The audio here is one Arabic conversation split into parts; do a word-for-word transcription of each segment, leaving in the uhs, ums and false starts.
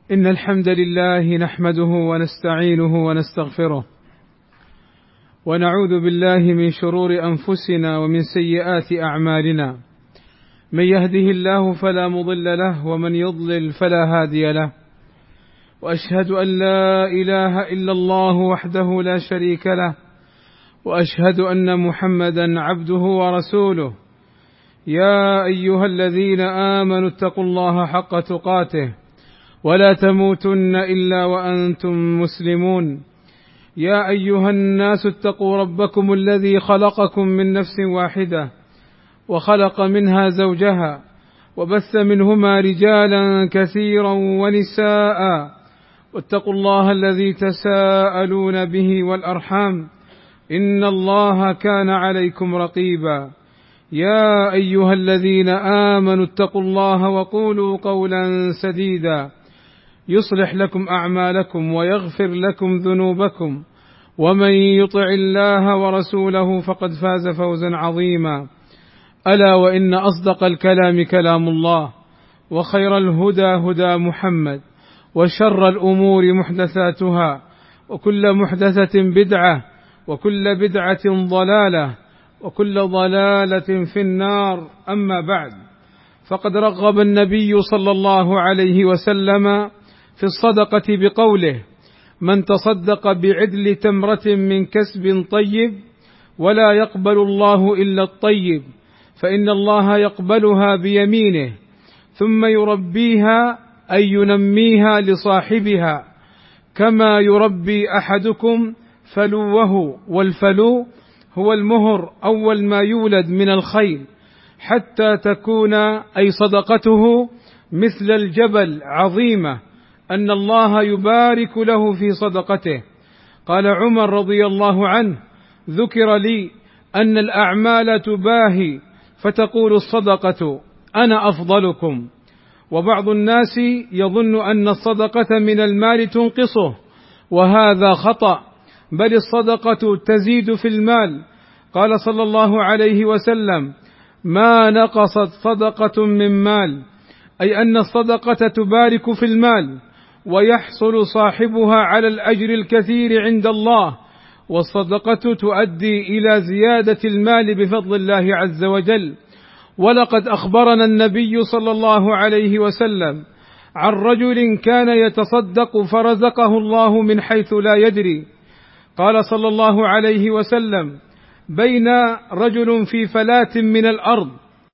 إن الحمد لله نحمده ونستعينه ونستغفره ونعوذ بالله من شرور أنفسنا ومن سيئات أعمالنا. من يهده الله فلا مضل له ومن يضلل فلا هادي له، وأشهد أن لا إله إلا الله وحده لا شريك له، وأشهد أن محمدا عبده ورسوله. يا أيها الذين آمنوا اتقوا الله حق تقاته ولا تموتن إلا وأنتم مسلمون. يا أيها الناس اتقوا ربكم الذي خلقكم من نفس واحدة وخلق منها زوجها وبث منهما رجالا كثيرا ونساء، واتقوا الله الذي تساءلون به والأرحام إن الله كان عليكم رقيبا. يا أيها الذين آمنوا اتقوا الله وقولوا قولا سديدا يصلح لكم أعمالكم ويغفر لكم ذنوبكم، ومن يطع الله ورسوله فقد فاز فوزا عظيما. ألا وإن أصدق الكلام كلام الله، وخير الهدى هدى محمد، وشر الأمور محدثاتها، وكل محدثة بدعة، وكل بدعة ضلالة، وكل ضلالة في النار. أما بعد، فقد رغب النبي صلى الله عليه وسلم في الصدقة بقوله: من تصدق بعدل تمرة من كسب طيب ولا يقبل الله إلا الطيب فإن الله يقبلها بيمينه ثم يربيها أي ينميها لصاحبها كما يربي أحدكم فلوه، والفلو هو المهر أول ما يولد من الخيل، حتى تكون أي صدقته مثل الجبل عظيمة أن الله يبارك له في صدقته. قال عمر رضي الله عنه: ذكر لي أن الأعمال تباهي فتقول الصدقة أنا أفضلكم. وبعض الناس يظن أن الصدقة من المال تنقصه، وهذا خطأ، بل الصدقة تزيد في المال. قال صلى الله عليه وسلم: ما نقصت صدقة من مال، أي أن الصدقة تبارك في المال ويحصل صاحبها على الأجر الكثير عند الله، والصدقة تؤدي إلى زيادة المال بفضل الله عز وجل. ولقد أخبرنا النبي صلى الله عليه وسلم عن رجل كان يتصدق فرزقه الله من حيث لا يدري. قال صلى الله عليه وسلم: بين رجل في فلاة من الأرض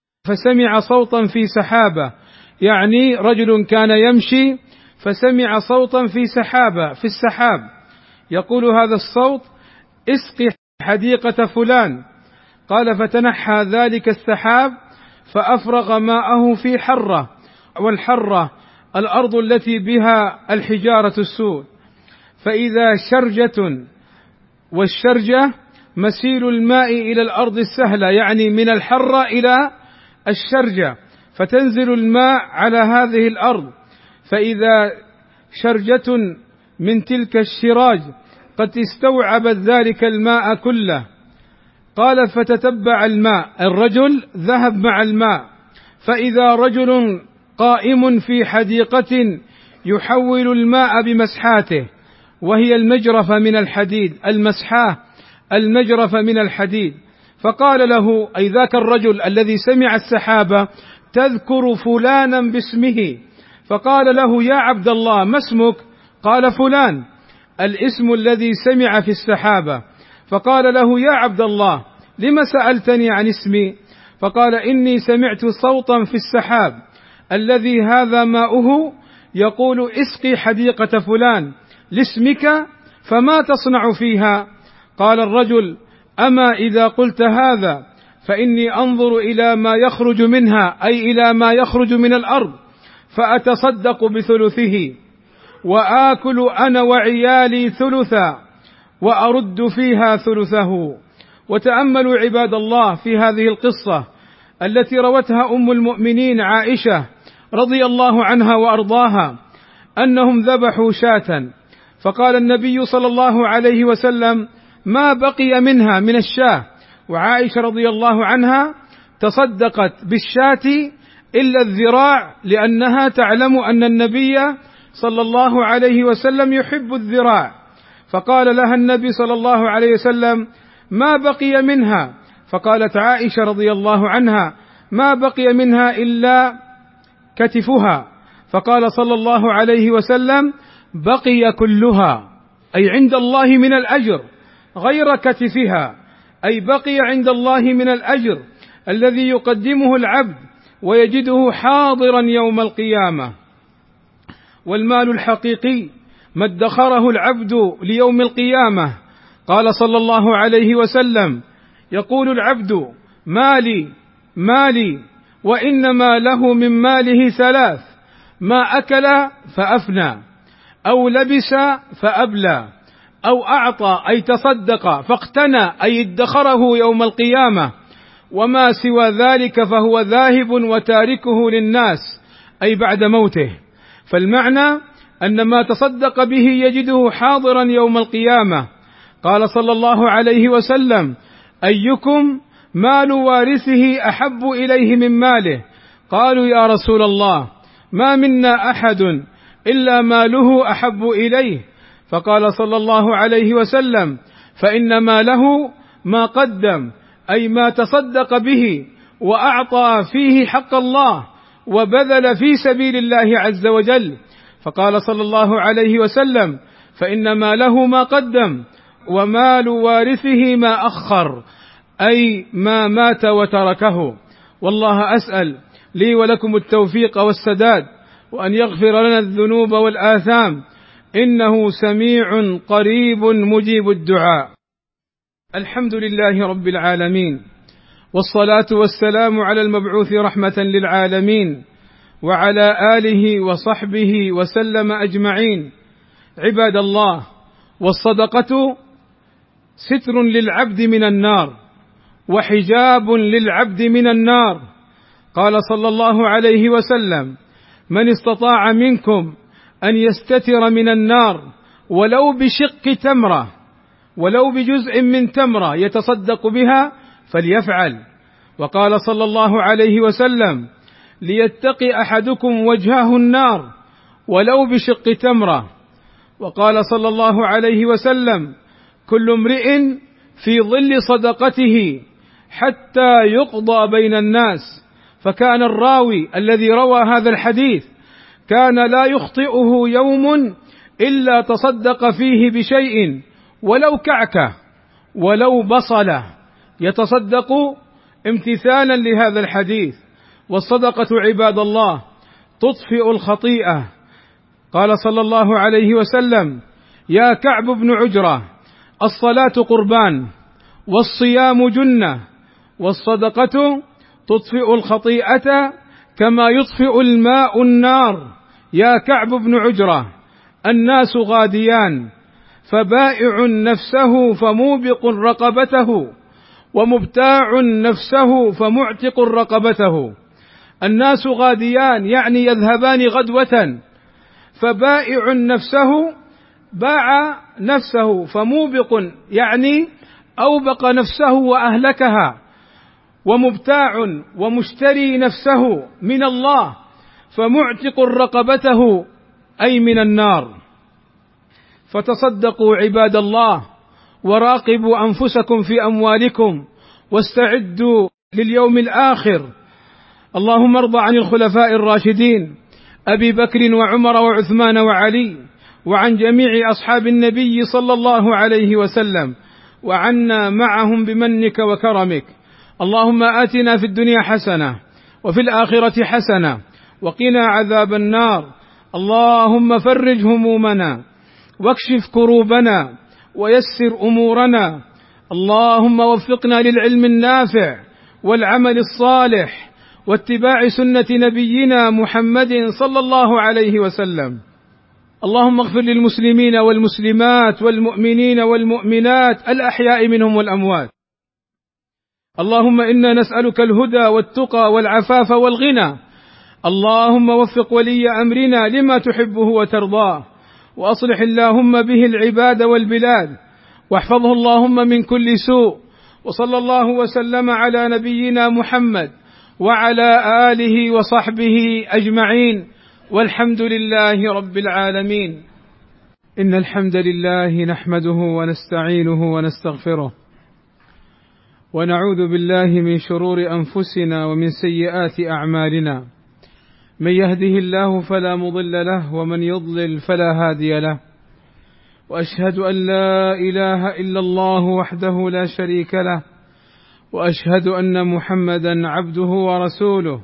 فسمع صوتا في سحابة، يعني رجل كان يمشي فسمع صوتا في سحابة في السحاب يقول هذا الصوت: اسقي حديقة فلان. قال: فتنحى ذلك السحاب فأفرغ ماءه في حرة، والحرة الأرض التي بها الحجارة السود، فإذا شرجة، والشرجة مسيل الماء إلى الأرض السهلة، يعني من الحرة إلى الشرجة، فتنزل الماء على هذه الأرض، فإذا شرجة من تلك الشراج قد استوعبت ذلك الماء كله. قال: فتتبع الماء، الرجل ذهب مع الماء، فإذا رجل قائم في حديقة يحول الماء بمسحاته، وهي المجرفة من الحديد، المسحاه المجرفة من الحديد. فقال له، أي ذاك الرجل الذي سمع السحابة: تذكر فلانا باسمه. فقال له: يا عبد الله ما اسمك؟ قال: فلان، الاسم الذي سمع في السحابة. فقال له: يا عبد الله لم سألتني عن اسمي؟ فقال: إني سمعت صوتا في السحاب الذي هذا ماؤه يقول: اسقي حديقة فلان لاسمك، فما تصنع فيها؟ قال الرجل: أما إذا قلت هذا فإني أنظر إلى ما يخرج منها، أي إلى ما يخرج من الأرض، فأتصدق بثلثه، وآكل أنا وعيالي ثلثا، وأرد فيها ثلثه. وتأملوا عباد الله في هذه القصة التي روتها أم المؤمنين عائشة رضي الله عنها وأرضاها، أنهم ذبحوا شاة، فقال النبي صلى الله عليه وسلم: ما بقي منها من الشاة. وعائشة رضي الله عنها تصدقت بالشاة إلا الذراع، لأنها تعلم أن النبي صلى الله عليه وسلم يحب الذراع، فقال لها النبي صلى الله عليه وسلم: ما بقي منها؟ فقالت عائشة رضي الله عنها: ما بقي منها إلا كتفها. فقال صلى الله عليه وسلم: بقي كلها، أي عند الله من الأجر، غير كتفها، أي بقي عند الله من الأجر الذي يقدمه العبد ويجده حاضرا يوم القيامة. والمال الحقيقي ما ادخره العبد ليوم القيامة. قال صلى الله عليه وسلم: يقول العبد: مالي مالي، وإنما له من ماله ثلاث: ما أكل فأفنى، أو لبس فأبلى، أو أعطى أي تصدق فاقتنى أي ادخره يوم القيامة، وما سوى ذلك فهو ذاهب وتاركه للناس، أي بعد موته. فالمعنى أن ما تصدق به يجده حاضرا يوم القيامة. قال صلى الله عليه وسلم: أيكم مال وارثه أحب إليه من ماله؟ قالوا: يا رسول الله، ما منا أحد إلا ماله أحب إليه. فقال صلى الله عليه وسلم: فإن ماله ما قدم، أي ما تصدق به وأعطى فيه حق الله وبذل في سبيل الله عز وجل. فقال صلى الله عليه وسلم: فإن ماله ما قدم، ومال وارثه ما أخر، أي ما مات وتركه. والله أسأل لي ولكم التوفيق والسداد، وأن يغفر لنا الذنوب والآثام، إنه سميع قريب مجيب الدعاء. الحمد لله رب العالمين، والصلاة والسلام على المبعوث رحمة للعالمين، وعلى آله وصحبه وسلم أجمعين. عباد الله، والصدقة ستر للعبد من النار، وحجاب للعبد من النار. قال صلى الله عليه وسلم: من استطاع منكم أن يستتر من النار ولو بشق تمرة، ولو بجزء من تمرة يتصدق بها فليفعل. وقال صلى الله عليه وسلم: ليتقي أحدكم وجهه النار ولو بشق تمرة. وقال صلى الله عليه وسلم: كل امرئ في ظل صدقته حتى يقضى بين الناس. فكان الراوي الذي روى هذا الحديث كان لا يخطئه يوم إلا تصدق فيه بشيء، ولو كعكة ولو بصلة، يتصدق امتثالا لهذا الحديث. والصدقة عباد الله تطفئ الخطيئة. قال صلى الله عليه وسلم: يا كعب بن عجرة، الصلاة قربان، والصيام جنة، والصدقة تطفئ الخطيئة كما يطفئ الماء النار. يا كعب بن عجرة، الناس غاديان، فبائع نفسه فموبق رقبته، ومبتاع نفسه فمعتق رقبته. الناس غاديان يعني يذهبان غدوة، فبائع نفسه باع نفسه، فموبق يعني أوبق نفسه وأهلكها، ومبتاع ومشتري نفسه من الله، فمعتق رقبته أي من النار. فتصدقوا عباد الله، وراقبوا أنفسكم في أموالكم، واستعدوا لليوم الآخر. اللهم ارض عن الخلفاء الراشدين أبي بكر وعمر وعثمان وعلي، وعن جميع أصحاب النبي صلى الله عليه وسلم، وعنا معهم بمنك وكرمك. اللهم آتنا في الدنيا حسنة وفي الآخرة حسنة وقنا عذاب النار. اللهم فرج همومنا واكشف كروبنا ويسر أمورنا. اللهم وفقنا للعلم النافع والعمل الصالح واتباع سنة نبينا محمد صلى الله عليه وسلم. اللهم اغفر للمسلمين والمسلمات والمؤمنين والمؤمنات الأحياء منهم والأموات. اللهم إنا نسألك الهدى والتقى والعفاف والغنى. اللهم وفق ولي أمرنا لما تحبه وترضاه، وأصلح اللهم به العباد والبلاد، واحفظه اللهم من كل سوء. وصلى الله وسلم على نبينا محمد وعلى آله وصحبه أجمعين. والحمد لله رب العالمين. إن الحمد لله نحمده ونستعينه ونستغفره، ونعوذ بالله من شرور أنفسنا ومن سيئات أعمالنا. من يهده الله فلا مضل له، ومن يضلل فلا هادي له. وأشهد أن لا إله إلا الله وحده لا شريك له، وأشهد أن محمدا عبده ورسوله.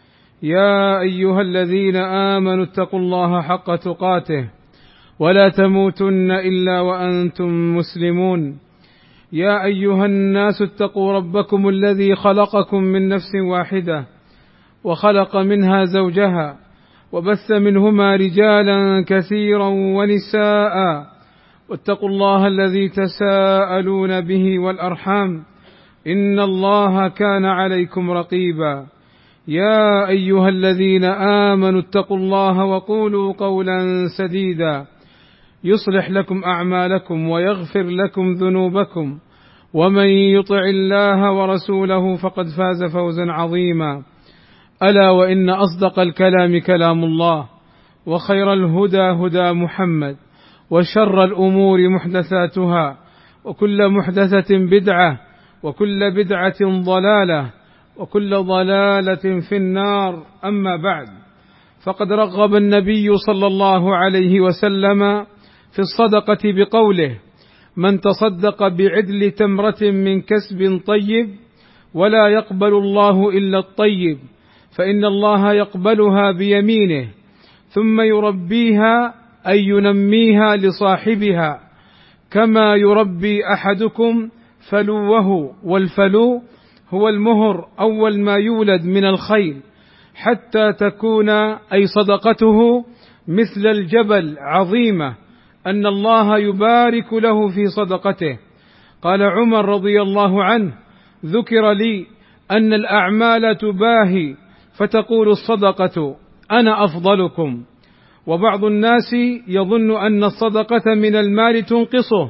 يا أيها الذين آمنوا اتقوا الله حق تقاته ولا تموتن إلا وأنتم مسلمون. يا أيها الناس اتقوا ربكم الذي خلقكم من نفس واحدة، وخلق منها زوجها، وبث منهما رجالا كثيرا ونساء. واتقوا الله الذي تساءلون به والأرحام، إن الله كان عليكم رقيبا. يا أيها الذين آمنوا اتقوا الله وقولوا قولا سديدا يصلح لكم أعمالكم ويغفر لكم ذنوبكم، ومن يطع الله ورسوله فقد فاز فوزا عظيما. ألا وإن أصدق الكلام كلام الله، وخير الهدى هدى محمد، وشر الأمور محدثاتها، وكل محدثة بدعة، وكل بدعة ضلالة، وكل ضلالة في النار. أما بعد، فقد رغب النبي صلى الله عليه وسلم في الصدقة بقوله: من تصدق بعدل تمرة من كسب طيب ولا يقبل الله إلا الطيب، فإن الله يقبلها بيمينه ثم يربيها أي ينميها لصاحبها، كما يربي أحدكم فلوه. والفلو هو المهر أول ما يولد من الخيل، حتى تكون أي صدقته مثل الجبل عظيمة، أن الله يبارك له في صدقته. قال عمر رضي الله عنه: ذكر لي أن الأعمال تباهي فتقول الصدقة أنا أفضلكم. وبعض الناس يظن أن الصدقة من المال تنقصه،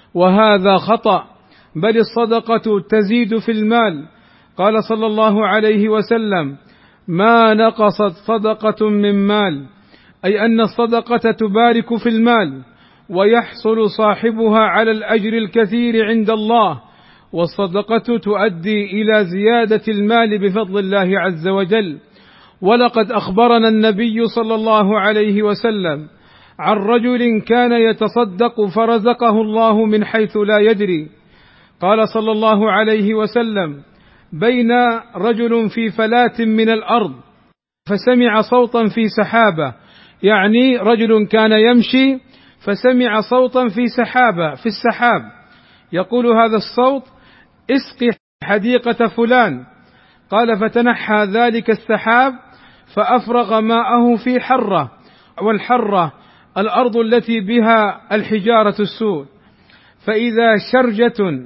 وهذا خطأ، بل الصدقة تزيد في المال. قال صلى الله عليه وسلم: ما نقصت صدقة من مال، أي أن الصدقة تبارك في المال، ويحصل صاحبها على الأجر الكثير عند الله، والصدقة تؤدي إلى زيادة المال بفضل الله عز وجل. ولقد أخبرنا النبي صلى الله عليه وسلم عن رجل كان يتصدق فرزقه الله من حيث لا يدري. قال صلى الله عليه وسلم: بين رجل في فلاة من الأرض فسمع صوتا في سحابة، يعني رجل كان يمشي فسمع صوتا في سحابة في السحاب، يقول هذا الصوت: اسقي حديقة فلان. قال: فتنحى ذلك السحاب فأفرغ ماءه في حرة، والحرة الأرض التي بها الحجارة السود، فإذا شرجة،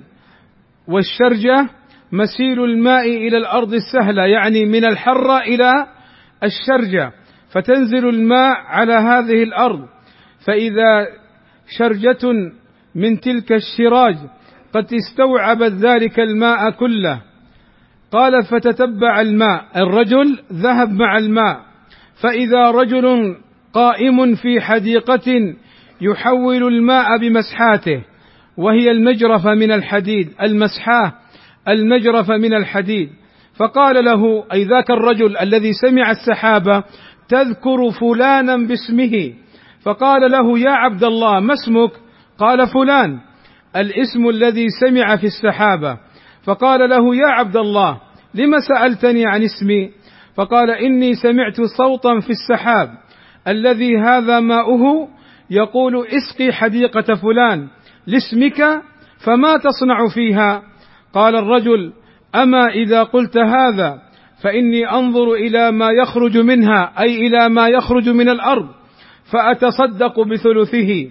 والشرجة مسيل الماء إلى الأرض السهلة، يعني من الحرة إلى الشرجة، فتنزل الماء على هذه الأرض، فإذا شرجة من تلك الشراج قد استوعبت ذلك الماء كله. قال: فتتبع الماء، الرجل ذهب مع الماء، فإذا رجل قائم في حديقة يحول الماء بمسحاته، وهي المجرفة من الحديد، المسحاه المجرفة من الحديد. فقال له، أي ذاك الرجل الذي سمع السحابة: تذكر فلانا باسمه. فقال له: يا عبد الله، ما اسمك؟ قال: فلان، الاسم الذي سمع في السحابة. فقال له: يا عبد الله، لم سألتني عن اسمي؟ فقال: إني سمعت صوتا في السحاب الذي هذا ماؤه يقول: اسقي حديقة فلان لاسمك، فما تصنع فيها؟ قال الرجل: أما إذا قلت هذا فإني أنظر إلى ما يخرج منها، أي إلى ما يخرج من الأرض، فأتصدق بثلثه،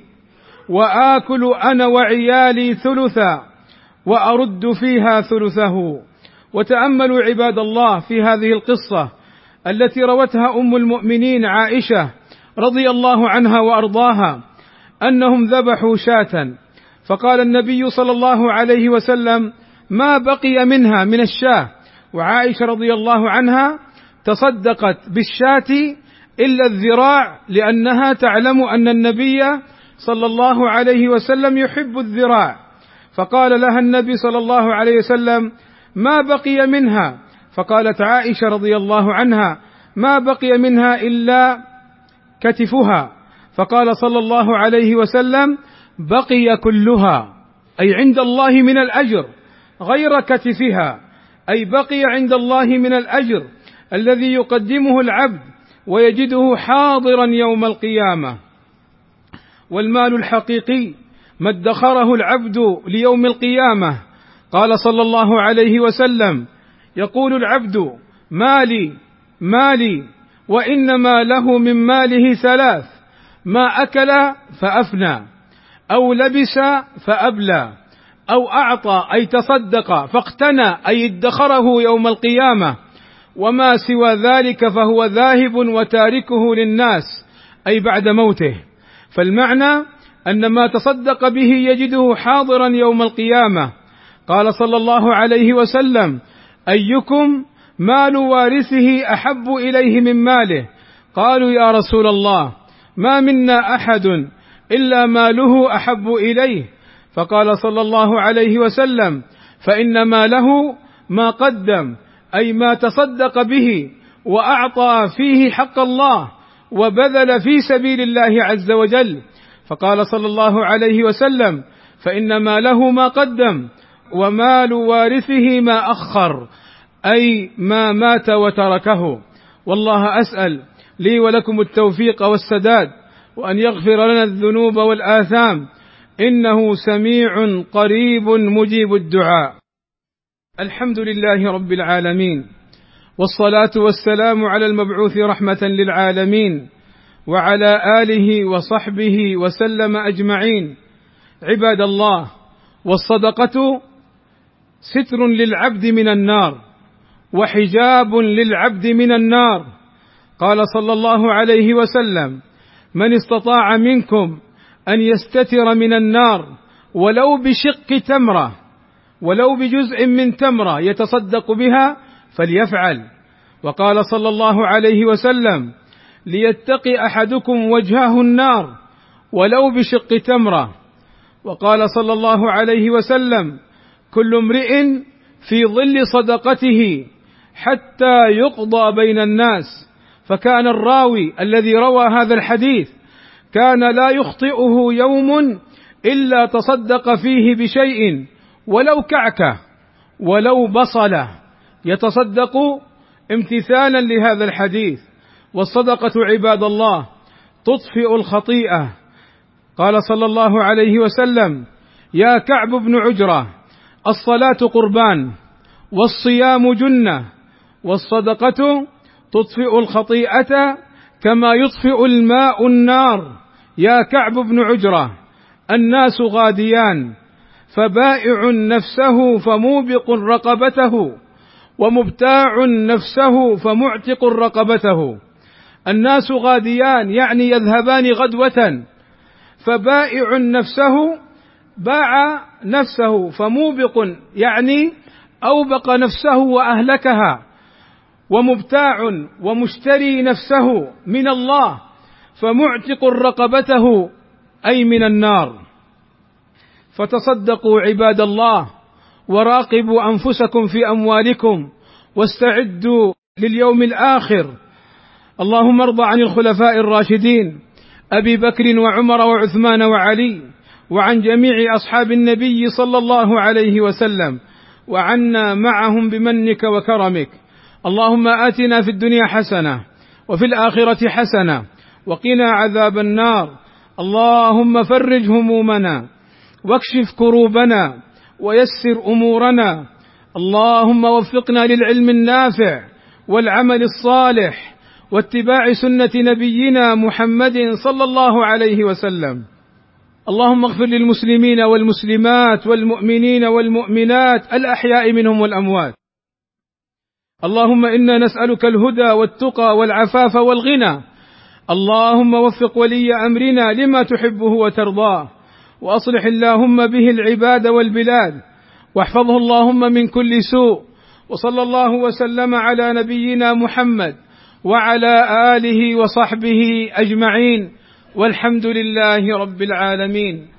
وآكل أنا وعيالي ثلثا، وأرد فيها ثلثه. وتأملوا عباد الله في هذه القصة التي روتها أم المؤمنين عائشة رضي الله عنها وأرضاها، أنهم ذبحوا شاة، فقال النبي صلى الله عليه وسلم: ما بقي منها من الشاة. وعائشة رضي الله عنها تصدقت بالشاة إلا الذراع، لأنها تعلم أن النبي صلى الله عليه وسلم يحب الذراع، فقال لها النبي صلى الله عليه وسلم: ما بقي منها. فقالت عائشة رضي الله عنها: ما بقي منها إلا كتفها. فقال صلى الله عليه وسلم: بقي كلها، أي عند الله من الأجر، غير كتفها، أي بقي عند الله من الأجر الذي يقدمه العبد ويجده حاضرا يوم القيامة. والمال الحقيقي ما ادخره العبد ليوم القيامة. قال صلى الله عليه وسلم: يقول العبد: مالي مالي، وإنما له من ماله ثلاث: ما أكل فأفنى، أو لبس فأبلى، أو أعطى أي تصدق فاقتنى أي ادخره يوم القيامة، وما سوى ذلك فهو ذاهب وتاركه للناس، أي بعد موته. فالمعنى أن ما تصدق به يجده حاضرا يوم القيامة. قال صلى الله عليه وسلم: أيكم مال وارثه أحب إليه من ماله؟ قالوا: يا رسول الله، ما منا أحد إلا ماله أحب إليه. فقال صلى الله عليه وسلم: فإن ماله ما قدم، أي ما تصدق به وأعطى فيه حق الله وبذل في سبيل الله عز وجل. فقال صلى الله عليه وسلم: فإن ماله ما قدم، ومال وارثه ما أخر، أي ما مات وتركه. والله أسأل لي ولكم التوفيق والسداد، وأن يغفر لنا الذنوب والآثام، إنه سميع قريب مجيب الدعاء. الحمد لله رب العالمين، والصلاة والسلام على المبعوث رحمة للعالمين، وعلى آله وصحبه وسلم أجمعين. عباد الله، والصدقة ستر للعبد من النار، وحجاب للعبد من النار. قال صلى الله عليه وسلم: من استطاع منكم أن يستتر من النار ولو بشق تمرة، ولو بجزء من تمرة يتصدق بها فليفعل. وقال صلى الله عليه وسلم: ليتقي أحدكم وجهه النار ولو بشق تمرة. وقال صلى الله عليه وسلم: كل امرئ في ظل صدقته حتى يقضى بين الناس. فكان الراوي الذي روى هذا الحديث كان لا يخطئه يوم إلا تصدق فيه بشيء، ولو كعكة ولو بصلة، يتصدق امتثالا لهذا الحديث. والصدقة عباد الله تطفئ الخطيئة. قال صلى الله عليه وسلم: يا كعب بن عجرة، الصلاة قربان، والصيام جنة، والصدقة تطفئ الخطيئة كما يطفئ الماء النار. يا كعب بن عجرة، الناس غاديان، فبائع نفسه فموبق رقبته، ومبتاع نفسه فمعتق رقبته. الناس غاديان يعني يذهبان غدوة، فبائع نفسه باع نفسه، فموبق يعني أوبق نفسه وأهلكها، ومبتاع ومشتري نفسه من الله، فمعتق رقبته أي من النار. فتصدقوا عباد الله، وراقبوا أنفسكم في أموالكم، واستعدوا لليوم الآخر. اللهم ارض عن الخلفاء الراشدين أبي بكر وعمر وعثمان وعلي، وعن جميع أصحاب النبي صلى الله عليه وسلم، وعنا معهم بمنك وكرمك. اللهم آتنا في الدنيا حسنة وفي الآخرة حسنة وقنا عذاب النار. اللهم فرج همومنا واكشف كروبنا ويسر أمورنا. اللهم وفقنا للعلم النافع والعمل الصالح واتباع سنة نبينا محمد صلى الله عليه وسلم. اللهم اغفر للمسلمين والمسلمات والمؤمنين والمؤمنات الأحياء منهم والأموات. اللهم إنا نسألك الهدى والتقى والعفاف والغنى. اللهم وفق ولي أمرنا لما تحبه وترضاه، وأصلح اللهم به العباد والبلاد، واحفظه اللهم من كل سوء. وصلى الله وسلم على نبينا محمد وعلى آله وصحبه أجمعين، والحمد لله رب العالمين.